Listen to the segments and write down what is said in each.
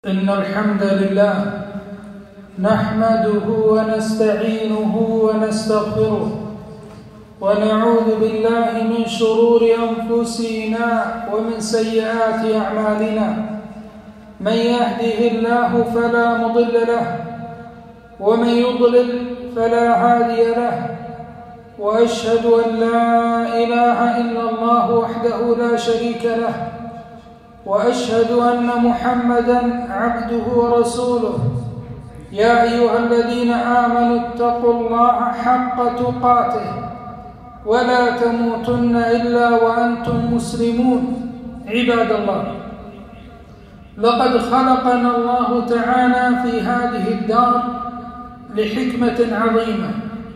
إن الحمد لله نحمده ونستعينه ونستغفره ونعوذ بالله من شرور أنفسنا ومن سيئات أعمالنا. من يهده الله فلا مضل له ومن يضلل فلا هادي له، وأشهد أن لا إله إلا الله وحده لا شريك له، وأشهد أن محمدًا عبده ورسوله. يا أيها الذين آمنوا اتقوا الله حق تقاته ولا تموتن إلا وأنتم مسلمون. عباد الله، لقد خلقنا الله تعالى في هذه الدار لحكمة عظيمة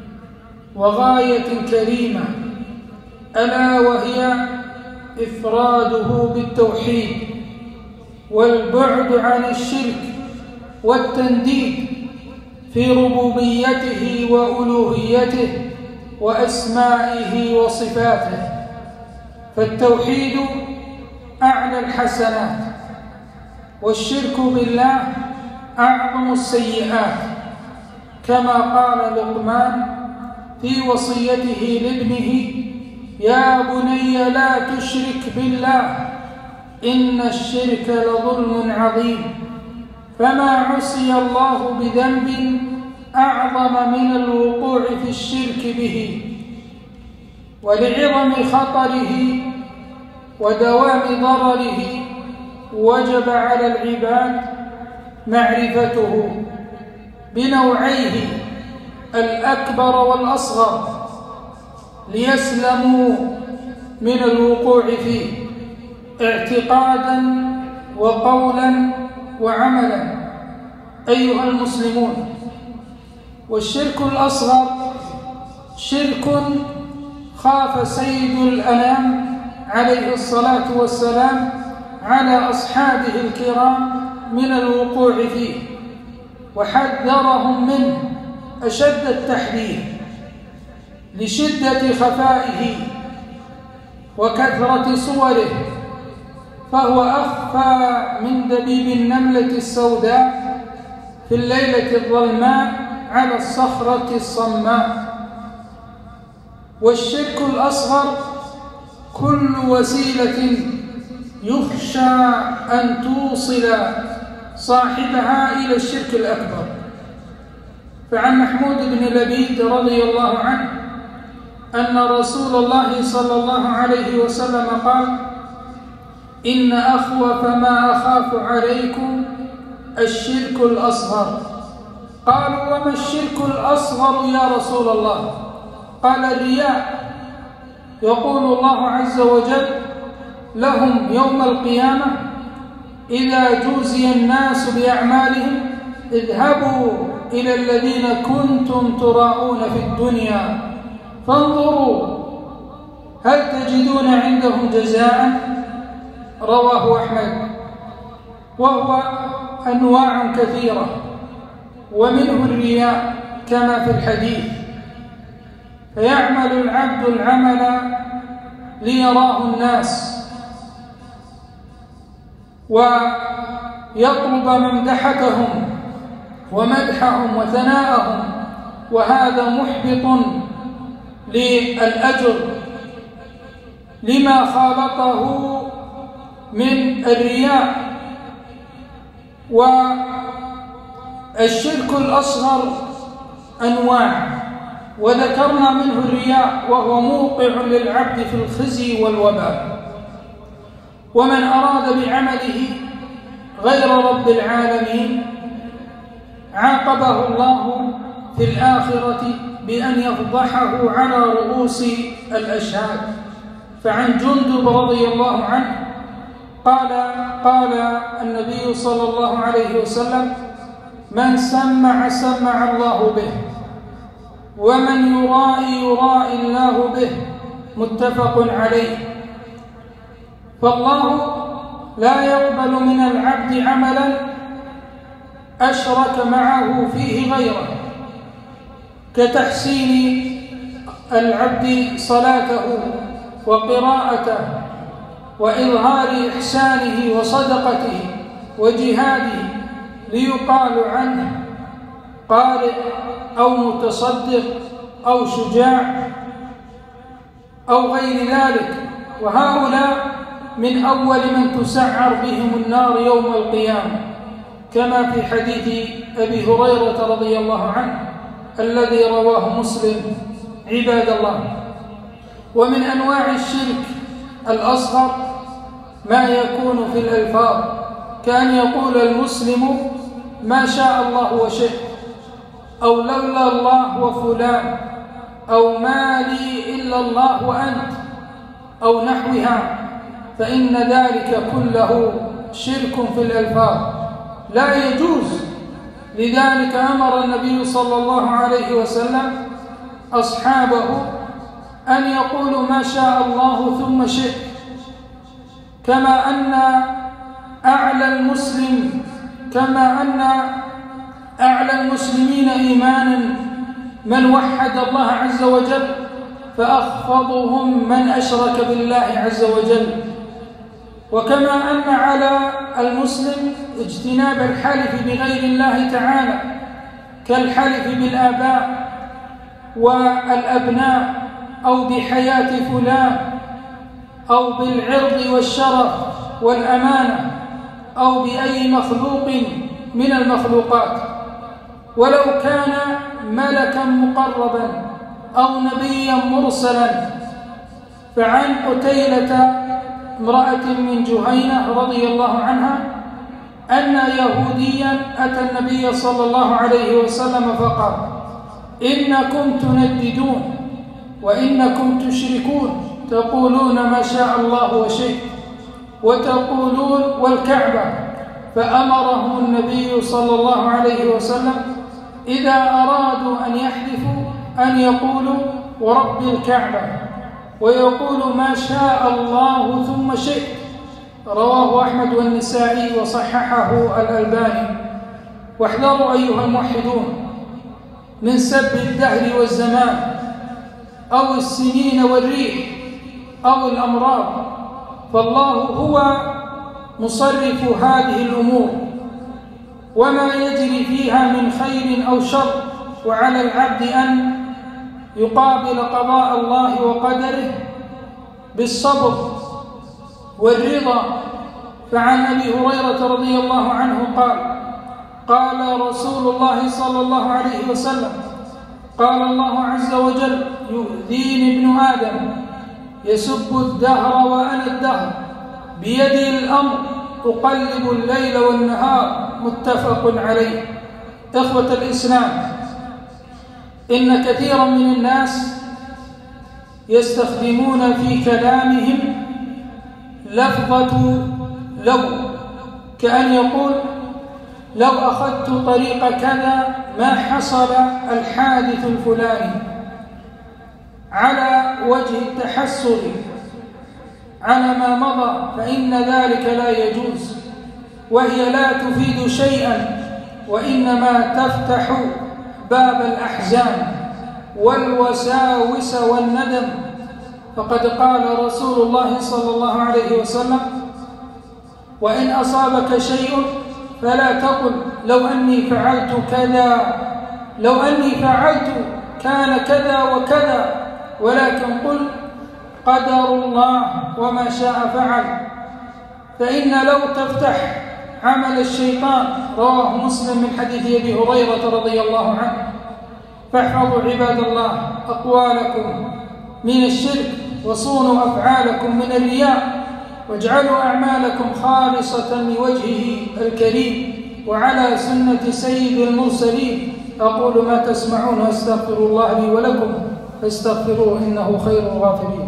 وغاية كريمة، ألا وهي إفراده بالتوحيد والبعد عن الشرك والتنديد في ربوبيته وألوهيته وأسمائه وصفاته. فالتوحيد أعلى الحسنات، والشرك بالله أعظم السيئات، كما قال لقمان في وصيته لابنه: يا بني لا تشرك بالله إن الشرك لظلم عظيم. فما عصي الله بذنب أعظم من الوقوع في الشرك به، ولعظم خطره ودوام ضرره وجب على العباد معرفته بنوعيه الأكبر والأصغر ليسلموا من الوقوع فيه اعتقادا وقولا وعملا. أيها المسلمون، والشرك الأصغر شرك خاف سيد الأنام عليه الصلاة والسلام على أصحابه الكرام من الوقوع فيه، وحذرهم منه أشد التحذير لشدة خفائه وكثرة صوره، فهو أخفى من دبيب النملة السوداء في الليلة الظلماء على الصخرة الصماء. والشرك الأصغر كل وسيلة يخشى أن توصل صاحبها إلى الشرك الأكبر. فعن محمود بن لبيد رضي الله عنه أن رسول الله صلى الله عليه وسلم قال: إن أخوف ما أخاف عليكم الشرك الأصغر. قالوا: وما الشرك الأصغر يا رسول الله؟ قال: الرياء. يقول الله عز وجل لهم يوم القيامة: إذا جوزي الناس بأعمالهم اذهبوا إلى الذين كنتم تراءون في الدنيا فانظروا هل تجدون عندهم جزاء. رواه أحمد. وهو أنواع كثيرة، ومنه الرياء كما في الحديث، فيعمل العبد العمل ليراه الناس ويطلب ممدحتهم ومدحهم وثناءهم، وهذا محبط للأجر لما خالطه من الرياء. والشرك الأصغر أنواع، وذكرنا منه الرياء، وهو موقع للعبد في الخزي والوباء. ومن أراد بعمله غير رب العالمين عاقبه الله في الآخرة بأن يفضحه على رؤوس الأشهاد. فعن جندب رضي الله عنه قال النبي صلى الله عليه وسلم: من سمع سمع الله به، ومن يرائي الله به. متفق عليه. فالله لا يقبل من العبد عملا أشرك معه فيه غيره، كتحسين العبد صلاته وقراءته وإظهار إحسانه وصدقته وجهاده ليقال عنه قارئ أو متصدق أو شجاع أو غير ذلك، وهؤلاء من أول من تسعر بهم النار يوم القيامة، كما في حديث أبي هريرة رضي الله عنه الذي رواه مسلم. عباد الله، ومن أنواع الشرك الأصغر ما يكون في الألفاظ، كأن يقول المسلم ما شاء الله وشئت، أو لولا الله وفلان، أو ما لي إلا الله وأنت، أو نحوها، فإن ذلك كله شرك في الألفاظ لا يجوز. لذلك أمر النبي صلى الله عليه وسلم أصحابه أن يقولوا ما شاء الله ثم شئت، كما أن أعلى المسلمين إيمانا من وحد الله عز وجل، فأخفضهم من أشرك بالله عز وجل. وكما أن على المسلم اجتناب الحلف بغير الله تعالى، كالحلف بالآباء والأبناء، أو بحياة فلان، أو بالعرض والشرف والأمانة، أو بأي مخلوق من المخلوقات، ولو كان ملكا مقربا أو نبيا مرسلا. فعن قتيلة امرأة من جهينة رضي الله عنها أن يهوديا أتى النبي صلى الله عليه وسلم فقال: إنكم تنددون وإنكم تشركون، تقولون ما شاء الله وشئت، وتقولون والكعبة. فأمرهم النبي صلى الله عليه وسلم إذا أرادوا أن يحلفوا أن يقولوا ورب الكعبة، ويقول ما شاء الله ثم شئت. رواه أحمد والنسائي وصححه الألباني. واحذروا أيها الموحدون من سب الدهر والزمان، أو السنين والريح، أو الأمراض، فالله هو مصرف هذه الأمور وما يجري فيها من خير أو شر، وعلى العبد أن يقابل قضاء الله وقدره بالصبر والرضا. فعن أبي هريرة رضي الله عنه قال: قال رسول الله صلى الله عليه وسلم: قال الله عز وجل: يؤذيني ابن آدم يسب الدهر وأنا الدهر، بيدي الأمر أقلب الليل والنهار. متفق عليه. إخوة الإسلام، إن كثيرا من الناس يستخدمون في كلامهم لفظة لو، كأن يقول: لو أخذت طريق كذا ما حصل الحادث الفلاني، على وجه التحسر على ما مضى، فإن ذلك لا يجوز، وهي لا تفيد شيئا، وإنما تفتح باب الأحزان والوساوس والندم. فقد قال رسول الله صلى الله عليه وسلم: وإن أصابك شيء فلا تقل لو أني فعلت كذا، لو أني فعلت كان كذا وكذا، ولكن قل قدر الله وما شاء فعل، فإن لو تفتح عمل الشيطان. رواه مسلم من حديث أبي هريرة رضي الله عنه. فاحفظوا عباد الله أقوالكم من الشرك، وصونوا أفعالكم من الرياء، واجعلوا أعمالكم خالصة لوجهه الكريم وعلى سنة سيد المرسلين. أقول ما تسمعون واستغفر الله لي ولكم فاستغفروه إنه خير الغافرين.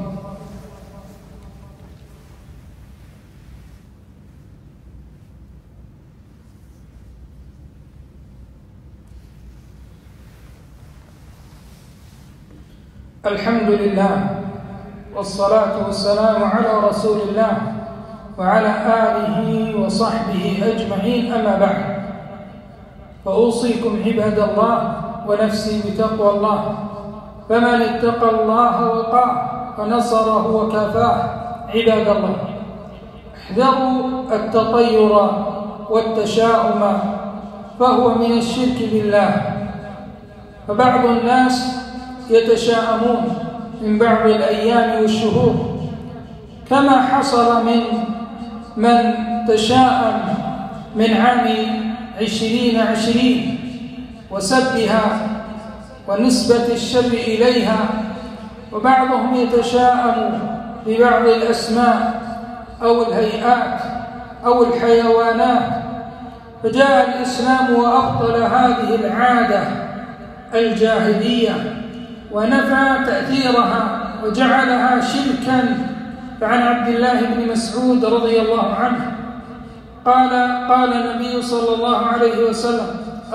الحمد لله والصلاة والسلام على رسول الله وعلى آله وصحبه أجمعين، أما بعد، فأوصيكم عباد الله ونفسي بتقوى الله، فمن اتقى الله وقاه ونصره وكافاه. عباد الله، احذروا التطير والتشاؤم فهو من الشرك بالله. فبعض الناس يتشاءمون من بعض الأيام والشهور، كما حصل من تشاءم من عام 2020 وسبها ونسبة الشر إليها، وبعضهم يتشاءم ببعض الأسماء أو الهيئات أو الحيوانات. فجاء الإسلام وأبطل هذه العادة الجاهلية ونفى تأثيرها وجعلها شركا. فعن عبد الله بن مسعود رضي الله عنه قال النبي صلى الله عليه وسلم: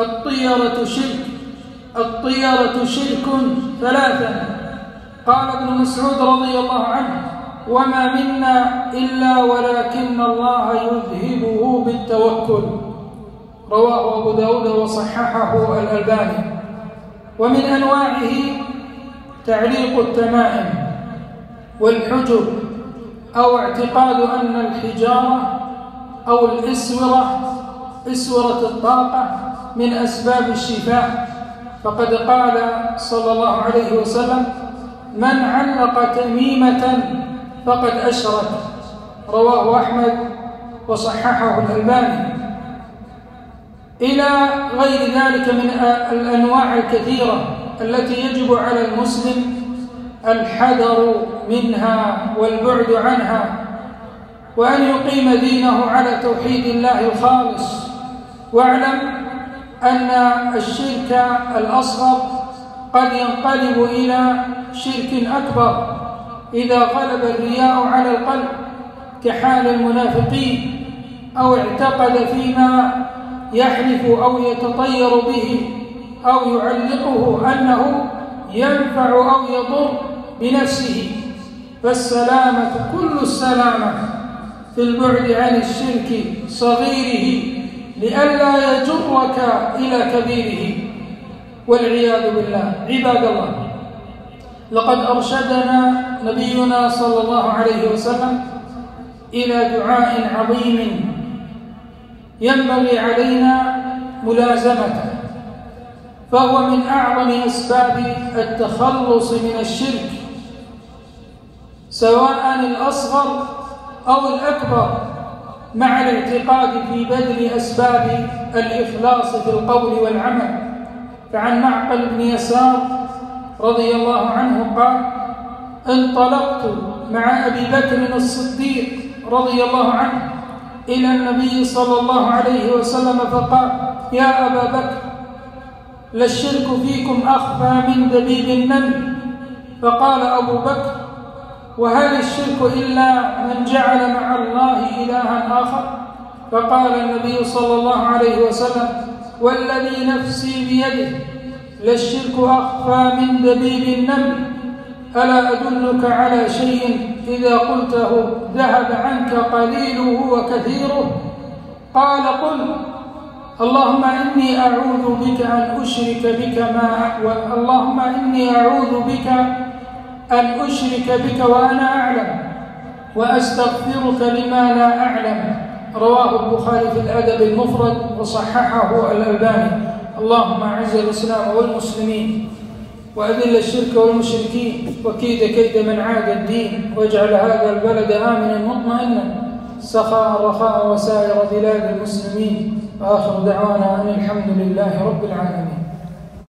الطيرة شرك ثلاثا. قال ابن مسعود رضي الله عنه: وما منا إلا ولكن الله يذهبه بالتوكل. رواه أبو داود وصححه الألباني. ومن أنواعه تعليق التمائم والحجب، أو اعتقاد أن الحجارة أو إسورة الطاقة من أسباب الشفاء. فقد قال صلى الله عليه وسلم: من علق تميمة فقد أشرك. رواه أحمد وصححه الألباني. إلى غير ذلك من الأنواع الكثيرة التي يجب على المسلم الحذر منها والبعد عنها، وأن يقيم دينه على توحيد الله الخالص. واعلم أن الشرك الأصغر قد ينقلب إلى شرك أكبر إذا غلب الرياء على القلب، كحال المنافقين، أو اعتقد فيما يحلف أو يتطير به أو يعلقه أنه ينفع أو يضر بنفسه. فالسلامة كل السلامة في البعد عن الشرك صغيره لئلا يجرك إلى كبيره والعياذ بالله. عباد الله، لقد أرشدنا نبينا صلى الله عليه وسلم إلى دعاء عظيم ينبغي علينا ملازمته، فهو من أعظم أسباب التخلص من الشرك، سواء الأصغر أو الأكبر، مع الاعتقاد في بذل أسباب الإخلاص في القول والعمل. فعن معقل بن يسار رضي الله عنه قال: انطلقت مع أبي بكر الصديق رضي الله عنه إلى النبي صلى الله عليه وسلم فقال: يا أبا بكر، للشرك فيكم أخفى من دبيب النمل. فقال أبو بكر: وهل الشرك إلا من جعل مع الله إلها آخر؟ فقال النبي صلى الله عليه وسلم: والذي نفسي بيده، للشرك أخفى من دبيب النمل. ألا أدلك على شيء إذا قلته ذهب عنك قليله وكثيره؟ قال: قل. اللهم إني أعوذ بك أن أشرك بك وأنا أعلم، وأستغفرك لما لا أعلم. رواه البخاري في الأدب المفرد وصححه الألباني. اللهم أعز الإسلام والمسلمين، وأذل الشرك والمشركين، وكيد من عاد الدين، واجعل هذا البلد آمنا مطمئنا سخاء رخاء وسائر بلاد المسلمين. وآخر دعوانا أن الحمد لله رب العالمين.